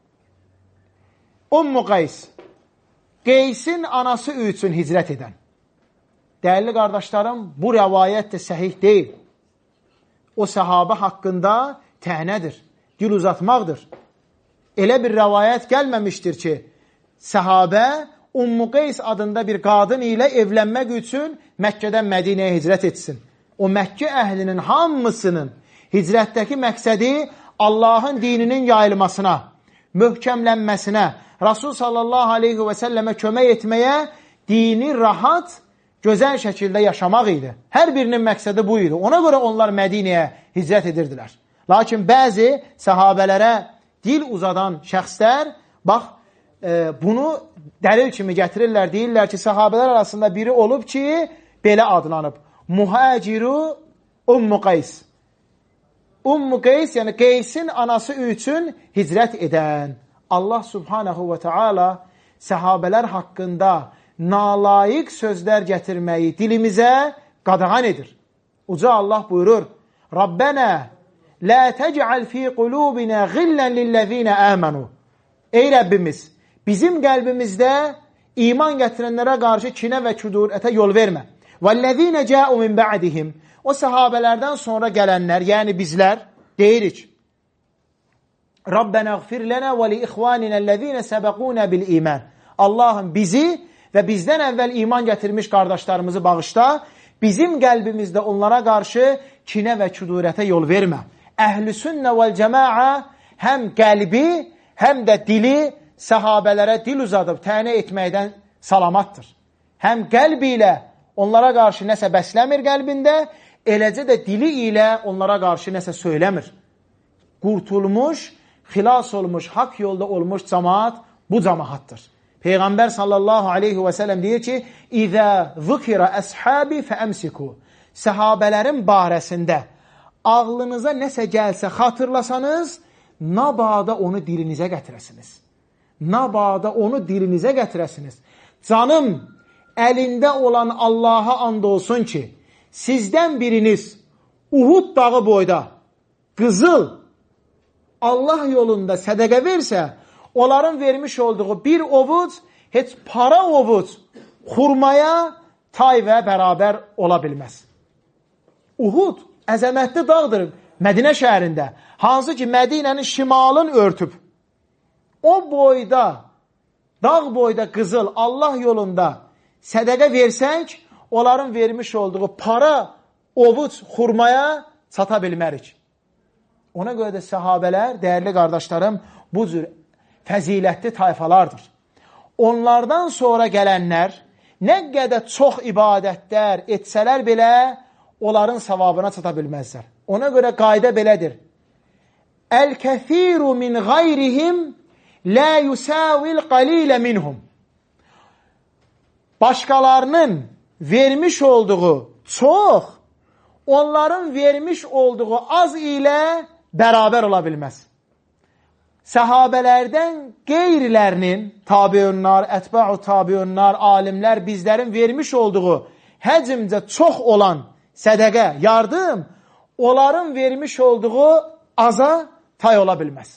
Ummu Qays, Qeysin anası üçün hicrət edən. Dəyərli qardaşlarım, bu rəvayət də səhih deyil. O səhabə haqqında təhnədir, dil uzatmaqdır. Elə bir rəvayət gəlməmişdir ki, səhabə Ummu Qays adında bir qadın ilə evlənmək üçün Məkkədən Mədinəyə hicrət etsin. O Məkkə əhlinin hamısının hicrətdəki məqsədi Allahın dininin yayılmasına, möhkəmlənməsinə, Rasul sallallahu aleyhi və səlləmə kömək etməyə, dini rahat, gözəl şəkildə yaşamaq idi. Hər birinin məqsədi bu idi. Ona görə onlar Mədinəyə hicrət edirdilər. Lakin bəzi səhabələrə dil uzadan şəxslər, bax, e, bunu dəlil kimi gətirirlər, deyirlər ki, səhabələr arasında biri olub ki, belə adlanıb. Muhaciru Ummu Qays. Ummu Qeys, yəni Qeysin anası üçün hicrət edən. Allah subhanahu və teala səhabələr haqqında nalayiq sözlər gətirməyi dilimizə qadağan edir. Uca Allah buyurur, Rabbənə lə təcəl fi qulubinə ğillən lilləzinə əmənu. Ey Rəbbimiz, bizim qəlbimizdə iman gətirənlərə qarşı kinə və küdurətə yol vermə. وَالَّذِينَ جَاءُ مِنْ بَعْدِهِمْ O səhabələrdən sonra gələnlər, yəni bizlər deyirik. Rabbənəğfir lənə və li ixvaninə ləzinə səbəqunə bil iman. Allahım bizi və bizdən əvvəl iman gətirmiş qardaşlarımızı bağışla, bizim qəlbimizdə onlara qarşı kinə və küdurətə yol vermə. Əhl-i sünnə vəl cəmaə həm qəlbi, həm də dili səhabələrə dil uzadıb tənə etməkdən salamatdır. Həm qəlbi ilə onlara qarşı nəsə bəsləmir qəlbində, eləcə də dili ilə onlara qarşı nəsə söyləmir. Qurtulmuş, xilas olmuş, haqq yolda olmuş cəmaat bu cəmaatdır. Peyğəmbər sallallahu aleyhi və səlləm deyir ki, İzə zükirə əshabi fəəmsiku. Səhabələrin barəsində ağlınıza nəsə gəlsə xatırlasanız, nabada onu dilinizə gətirəsiniz. Nabada onu dilinizə gətirəsiniz. Canım, əlində olan Allaha and olsun ki, sizdən biriniz Uhud dağı boyda qızıl Allah yolunda sədəqə versə, onların vermiş olduğu bir ovuc, heç para ovuc xurmaya tay və bərabər ola bilməz. Uhud əzəmətli dağdır Mədinə şəhərində, hansı ki Mədinənin şimalın örtüb. O boyda, dağ boyda qızıl Allah yolunda sədəqə versək, onların vermiş olduğu para, ovuc, xurmaya çata bilmərik. Ona görə də səhabələr, dəyərli qardaşlarım, bu cür fəzilətli tayfalardır. Onlardan sonra gələnlər, nə qədər çox ibadətlər etsələr belə, onların savabına çata bilməzlər. Ona görə qayda belədir. Əl-kəfiru min qayrihim lə yusavil qalilə minhum. Başqalarının vermiş olduğu çox, onların vermiş olduğu az ilə bərabər ola bilməz. Səhabələrdən qeyrilərinin, tabiunlar, ətba'u tabiunlar, alimlər, bizlərin vermiş olduğu həcmcə çox olan sədəqə, yardım, onların vermiş olduğu aza tay ola bilməz.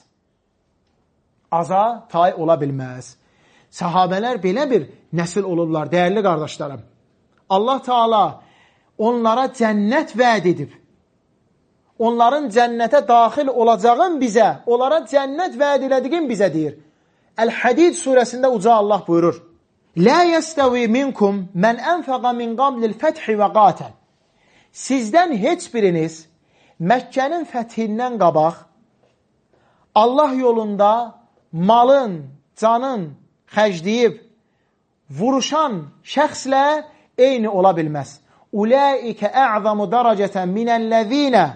Aza tay ola bilməz. Səhabələr belə bir nəsil olurlar, dəyərli qardaşlarım. Allah Teala onlara cənnət vəd edib. Onların cənnətə daxil olacağın bizə, onlara cənnət vəd elədiyin bizə deyir. Əl-Hədid surəsində uca Allah buyurur. Lə yəstəvi minkum mən ənfəqa min qablil fəthi və qatəl. Sizdən heç biriniz Məkkənin fəthindən qabaq Allah yolunda malın, canın xərcləyib vuruşan şəxslə eyni ola bilməz. Ulaikə ə'zamu dərəcətən minəl-ləzīnə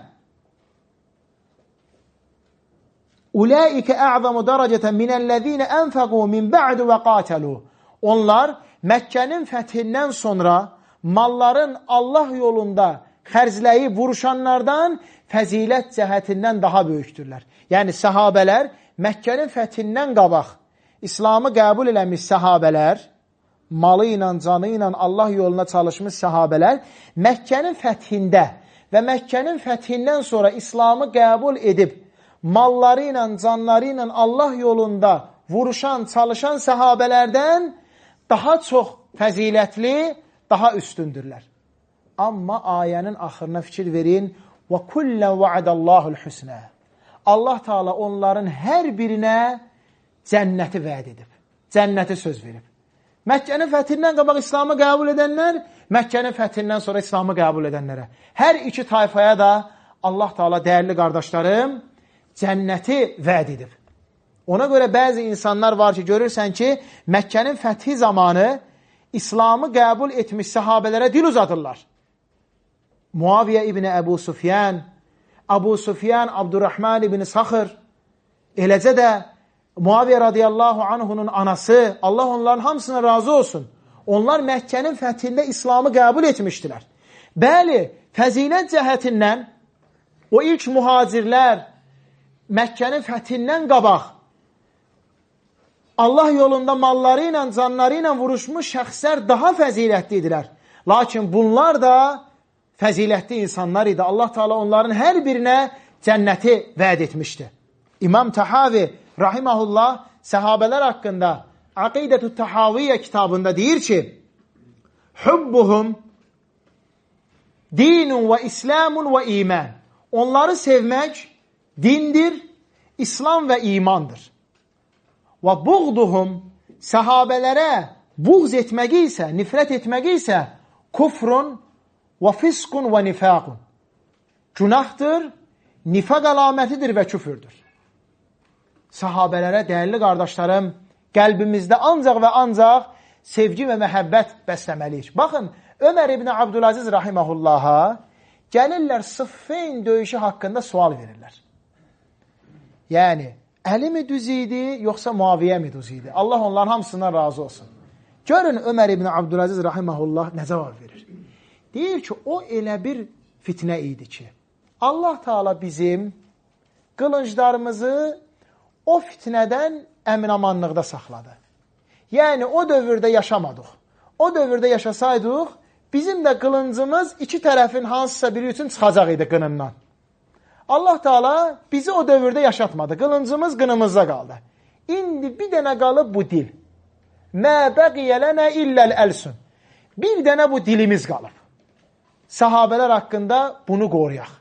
Ulaikə ə'zamu dərəcətən minəl-ləzīnə ənfəqu min bə'du və qatəlu. Onlar Məkkənin fəthindən sonra malların Allah yolunda xərcləyib vuruşanlardan fəzilət cəhətindən daha böyükdürlər. Yəni səhabələr Məkkənin fəthindən qabaq İslamı qəbul eləmiş səhabələr, malı ilə, canı ilə Allah yoluna çalışmış səhabələr Məkkənin fəthində və Məkkənin fəthindən sonra İslamı qəbul edib malları ilə, canları ilə Allah yolunda vuruşan, çalışan səhabələrdən daha çox fəzilətli, daha üstündürlər. Amma ayənin axırına fikir verin. وَكُلَّا وَعَدَ اللّٰهُ الْحُسْنَى Allah Teala onların hər birinə cənnəti vəd edib. Cənnəti söz verib. Məkkənin fəthindən qabaq İslamı qəbul edənlər, Məkkənin fəthindən sonra İslamı qəbul edənlərə. Hər iki tayfaya da Allah Teala, dəyərli qardaşlarım, cənnəti vəd edib. Ona görə bəzi insanlar var ki, görürsən ki, Məkkənin fəthi zamanı İslamı qəbul etmiş səhabələrə dil uzadırlar. Muaviyə ibn Əbu Sufyan, Əbu Sufyan, Abdurrahman ibn Saxır, eləcə də Muaviyə radiyallahu anhunun anası, Allah onların hamısına razı olsun. Onlar Məkkənin fəthində İslamı qəbul etmişdilər. Bəli, fəzilət cəhətindən o ilk mühacirlər Məkkənin fəthindən qabaq Allah yolunda malları ilə, canları ilə vuruşmuş şəxslər daha fəzilətli idilər. Lakin bunlar da fəzilətli insanlar idi. Allah Teala onların hər birinə cənnəti vəd etmişdi. İmam Tahavi rahiməhullah səhabələr haqqında Aqidətü Tahaviyyə kitabında deyir ki, Hubbuhum dinun və islamun və iman. Onları sevmək dindir, İslam və imandır. Və buğduhum, səhabələrə buğz etməgi isə, nifrət etməgi isə kufrun və fiskun və nifaqun. Günahdır, nifaq əlamətidir və küfürdür. Səhabələrə, dəyərli qardaşlarım, qəlbimizdə ancaq və ancaq sevgi və məhəbbət bəsləməliyik. Baxın, Ömər ibn Abdülaziz rahiməhullaha gəlirlər Sıffeyn döyüşü haqqında sual verirlər. Yəni, Əli mi düz idi, yoxsa Muaviyyə mi düz idi? Allah onların hamısından razı olsun. Görün, Ömər ibn Abdülaziz rahiməhullah nə cavab verir? Deyir ki, o elə bir fitnə idi ki, Allah Teala bizim qılınclarımızı o fitnədən əminamanlıqda saxladı. Yəni, o dövrdə yaşamadıq. O dövrdə yaşasaydıq, bizim də qılıncımız iki tərəfin hansısa biri üçün çıxacaq idi qınından. Allah Teala bizi o dövrdə yaşatmadı. Qılıncımız qınımızda qaldı. İndi bir dənə qalıb bu dil. Mə bəqiyələnə illəl əlsün. Bir dənə bu dilimiz qalıb. Sahabələr haqqında bunu qoruyaq.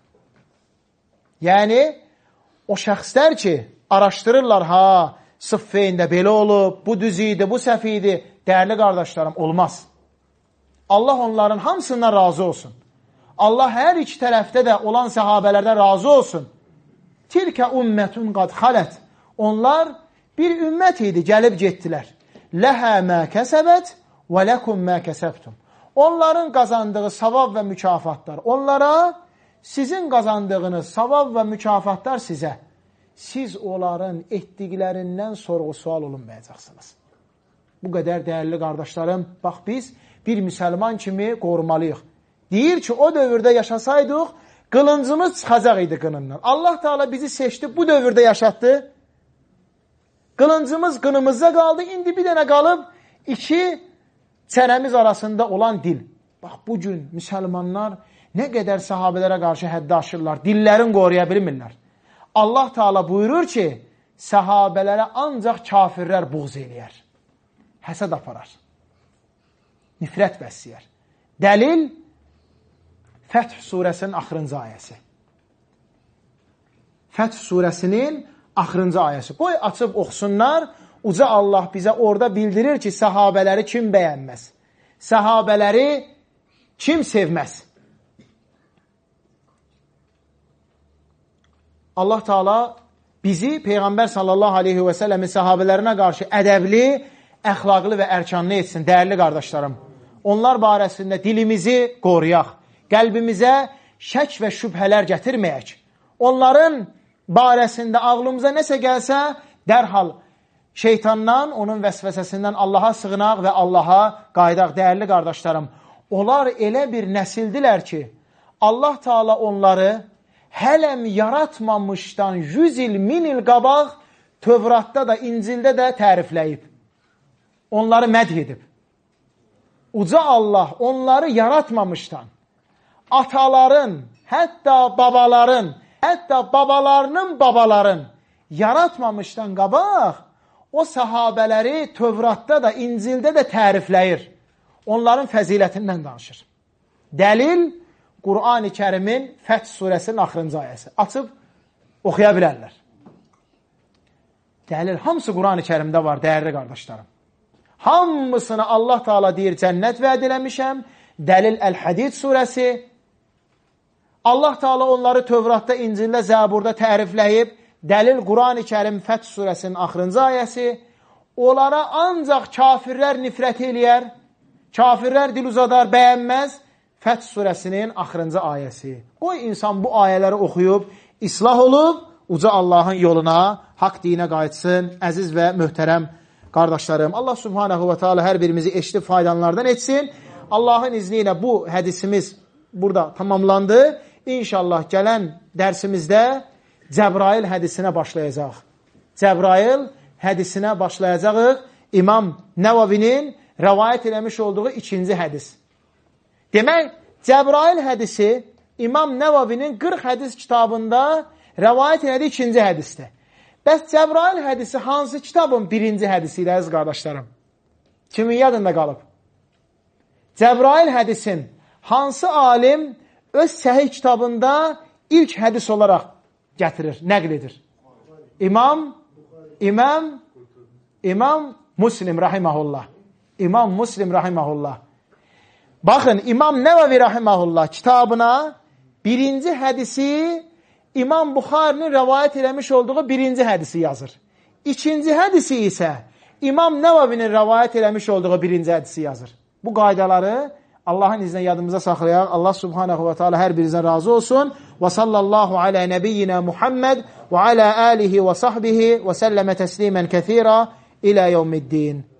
Yəni, o şəxslər ki, araşdırırlar, ha, Sıffeyndə belə olub, bu düz idi, bu səhv idi. Dəyərli qardaşlarım, olmaz. Allah onların hamısından razı olsun. Allah hər iki tərəfdə də olan səhabələrdən razı olsun. Tilkə ümmətun qad xalət. Onlar bir ümmət idi, gəlib getdilər. Ləhə mə kəsəbət və ləkum mə kəsəbtum. Onların qazandığı savab və mükafatlar onlara, sizin qazandığınız savab və mükafatlar sizə. Siz onların etdiklərindən sorğu-sual olunmayacaqsınız. Bu qədər dəyərli qardaşlarım, bax biz bir müsəlman kimi qorumalıyıq. Deyir ki, o dövrdə yaşasaydıq, qılıncımız çıxacaq idi qınından. Allah Teala bizi seçdi, bu dövrdə yaşatdı. Qılıncımız qınımızda qaldı, indi bir dənə qalıb iki çənəmiz arasında olan dil. Bax, bu gün müsəlmanlar nə qədər sahabələrə qarşı həddi aşırlar, dillərini qoruya bilmirlər. Allah Teala buyurur ki, səhabələrə ancaq kafirlər buğz eləyər. Həsəd aparar. Nifrət bəsləyər. Dəlil, Fəth surəsinin axırıncı ayəsi. Fəth surəsinin axırıncı ayəsi. Qoy açıb oxusunlar, uca Allah bizə orada bildirir ki, səhabələri kim bəyənməz? Səhabələri kim sevməz? Allah Teala bizi Peyğəmbər sallallahu aleyhi və səlləmin səhabələrinə qarşı ədəbli, əxlaqlı və ərkanlı etsin, dəyərli qardaşlarım. Onlar barəsində dilimizi qoruyaq, qəlbimizə şək və şübhələr gətirməyək. Onların barəsində ağlımıza nəsə gəlsə, dərhal şeytandan, onun vəsvəsəsindən Allaha sığınaq və Allaha qaydaq, dəyərli qardaşlarım. Onlar elə bir nəsildilər ki, Allah Teala onları hələm yaratmamışdan yüz il, min il qabaq Tövratda da, İncildə də tərifləyib. Onları mədh edib. Uca Allah onları yaratmamışdan, ataların, hətta babaların, hətta babalarının babaların yaratmamışdan qabaq o səhabələri Tövratda da, İncildə də tərifləyir. Onların fəzilətindən danışır. Dəlil, Qur'an-ı Kərimin Fəth surəsinin axırıncı ayəsi. Açıb oxuya bilərlər. Dəlil, hamısı Qur'an-ı Kərimdə var, dəyərli qardaşlarım. Hamısını Allah Teala deyir, cənnət vəd eləmişəm. Dəlil Əl-Hədid surəsi. Allah Teala onları Tövratda, İncildə, Zəburda tərifləyib. Dəlil Qur'an-ı Kərim Fəth surəsinin axırıncı ayəsi. Onlara ancaq kafirlər nifrət eləyər, kafirlər dil uzadar, bəyənməz. Fəth surəsinin axırıncı ayəsi. Qoy insan bu ayələri oxuyub, islah olub, uca Allahın yoluna, haqq dinə qayıtsın, əziz və möhtərəm qardaşlarım. Allah subhanahu və teala hər birimizi eşitib faydalanlardan etsin. Allahın izni ilə bu hədisimiz burada tamamlandı. inşallah gələn dərsimizdə Cəbrail hədisinə başlayacaq. Cəbrail hədisinə başlayacaq. İmam Nəvavinin rəvayət eləmiş olduğu ikinci hədis. Demək, Cəbrail hədisi İmam Nəvavinin qırx hədis kitabında rəvayət elədiyi ikinci hədisdir. Bəs Cəbrail hədisi hansı kitabın birinci hədisi ilə əziz qardaşlarım? Kimin yadında qalıb? Cəbrail hədisin hansı alim öz səhih kitabında ilk hədis olaraq gətirir, nəql edir? İmam, İmam, İmam Muslim rahiməhullah. İmam Muslim rahiməhullah. Baxın, İmam Nəvavi rahiməhullah kitabına birinci hədisi İmam Buxarinin rəvayət eləmiş olduğu birinci hədisi yazır. İkinci hədisi isə İmam Nəvavinin rəvayət eləmiş olduğu birinci hədisi yazır. Bu qaydaları Allahın iznə yadımıza saxlayaq. Allah subhanahu wa ta'ala hər birinizdən razı olsun. Və sallallahu alə nəbiyyina Muhammed və alə alihi və sahbihi və səlləmə təslimən kəthira ilə yevmiddin.